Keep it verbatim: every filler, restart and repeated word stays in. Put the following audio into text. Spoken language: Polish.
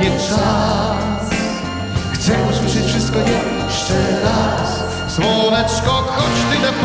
nie czas. Chcę usłyszeć wszystko jeszcze raz. Słoneczko, choć tyle